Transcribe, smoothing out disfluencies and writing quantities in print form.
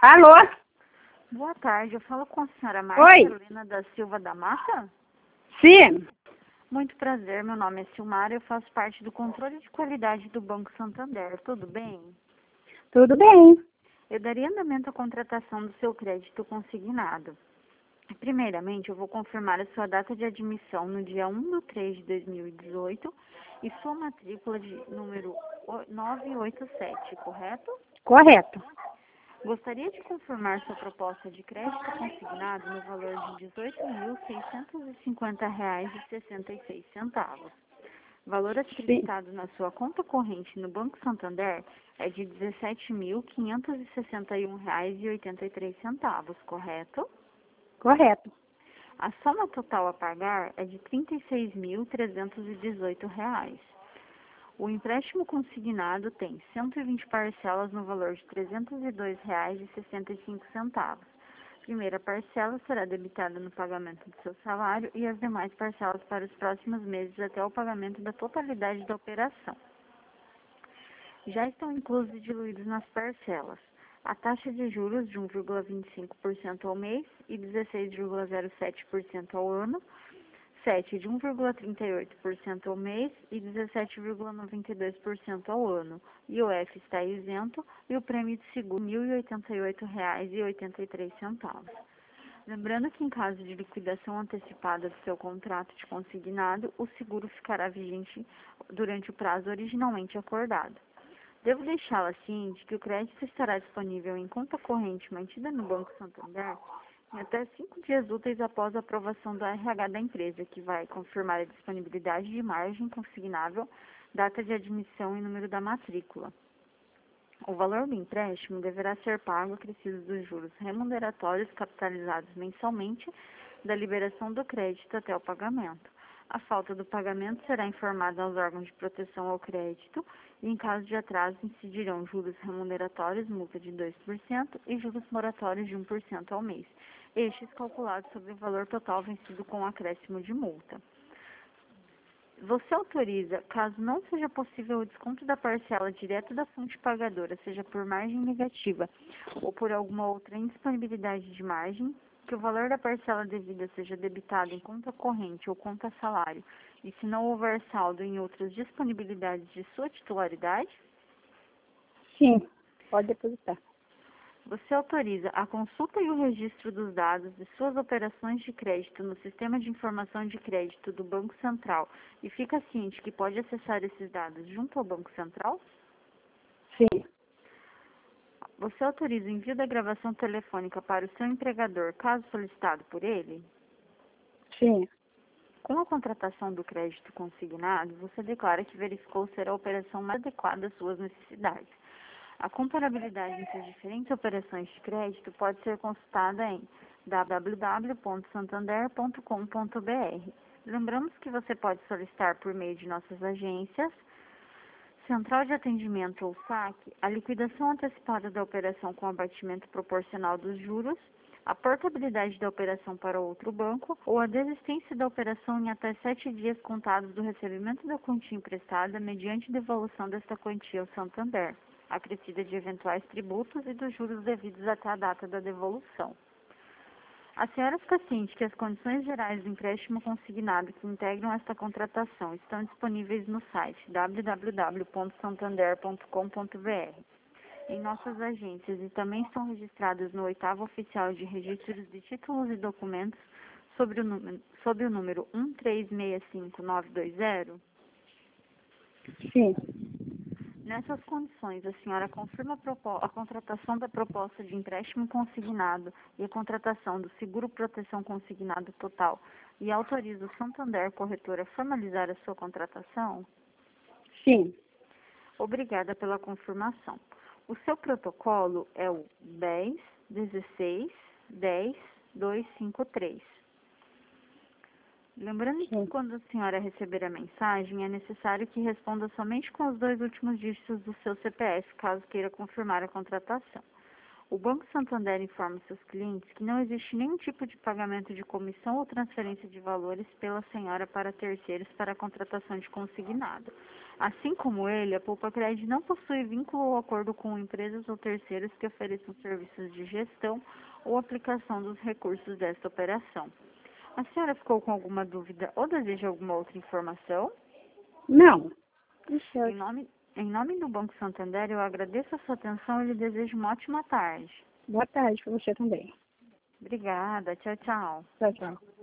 Alô? Boa tarde, eu falo com a senhora Oi. Marcelina da Silva da Mata? Sim. Muito prazer, meu nome é Silmara e eu faço parte do controle de qualidade do Banco Santander, tudo bem? Tudo bem. Eu daria andamento à contratação do seu crédito consignado. Primeiramente, eu vou confirmar a sua data de admissão no dia 1/3/2018 e sua matrícula de número 987, correto? Correto. Gostaria de confirmar sua proposta de crédito consignado no valor de R$ 18.650,66. Valor acreditado na sua conta corrente no Banco Santander é de R$ 17.561,83, correto? Correto. A soma total a pagar é de R$ 36.318. O empréstimo consignado tem 120 parcelas no valor de R$ 302,65. Primeira parcela será debitada no pagamento do seu salário e as demais parcelas para os próximos meses até o pagamento da totalidade da operação. Já estão inclusos e diluídos nas parcelas a taxa de juros de 1,25% ao mês e 16,07% ao ano, 7 de 1,38% ao mês e 17,92% ao ano. IOF está isento e o prêmio de seguro R$ 1.088,83. Lembrando que em caso de liquidação antecipada do seu contrato de consignado, o seguro ficará vigente durante o prazo originalmente acordado. Devo deixá-la ciente que o crédito estará disponível em conta corrente mantida no Banco Santander em até 5 dias úteis após a aprovação do RH da empresa, que vai confirmar a disponibilidade de margem consignável, data de admissão e número da matrícula. O valor do empréstimo deverá ser pago acrescido dos juros remuneratórios capitalizados mensalmente da liberação do crédito até o pagamento. A falta do pagamento será informada aos órgãos de proteção ao crédito e, em caso de atraso, incidirão juros remuneratórios, multa de 2% e juros moratórios de 1% ao mês, estes calculados sobre o valor total vencido com acréscimo de multa. Você autoriza, caso não seja possível o desconto da parcela direto da fonte pagadora, seja por margem negativa ou por alguma outra indisponibilidade de margem, que o valor da parcela devida seja debitado em conta corrente ou conta salário, e se não houver saldo em outras disponibilidades de sua titularidade? Sim. Pode depositar. Você autoriza a consulta e o registro dos dados de suas operações de crédito no Sistema de Informação de Crédito do Banco Central e fica ciente que pode acessar esses dados junto ao Banco Central? Sim. Você autoriza o envio da gravação telefônica para o seu empregador, caso solicitado por ele? Sim. Com a contratação do crédito consignado, você declara que verificou ser a operação mais adequada às suas necessidades. A comparabilidade entre as diferentes operações de crédito pode ser consultada em www.santander.com.br. Lembramos que você pode solicitar por meio de nossas agências, Central de Atendimento ou SAC, a liquidação antecipada da operação com abatimento proporcional dos juros, a portabilidade da operação para outro banco ou a desistência da operação em até 7 dias contados do recebimento da quantia emprestada mediante devolução desta quantia ao Santander, acrescida de eventuais tributos e dos juros devidos até a data da devolução. A senhora fica ciente que as condições gerais do empréstimo consignado que integram esta contratação estão disponíveis no site www.santander.com.br, em nossas agências e também estão registradas no 8º Oficial de Registros de Títulos e Documentos sob o número 1365920? Sim. Nessas condições, a senhora confirma a contratação da proposta de empréstimo consignado e a contratação do seguro proteção consignado total e autoriza o Santander Corretora a formalizar a sua contratação? Sim. Obrigada pela confirmação. O seu protocolo é o 10-16-10-253. Lembrando que quando a senhora receber a mensagem, é necessário que responda somente com os 2 últimos dígitos do seu CPF, caso queira confirmar a contratação. O Banco Santander informa seus clientes que não existe nenhum tipo de pagamento de comissão ou transferência de valores pela senhora para terceiros para a contratação de consignado. Assim como ele, a Poupa-Cred não possui vínculo ou acordo com empresas ou terceiros que ofereçam serviços de gestão ou aplicação dos recursos desta operação. A senhora ficou com alguma dúvida ou deseja alguma outra informação? Não. Em nome do Banco Santander, eu agradeço a sua atenção e lhe desejo uma ótima tarde. Boa tarde para você também. Obrigada. Tchau, tchau. Tchau, tchau.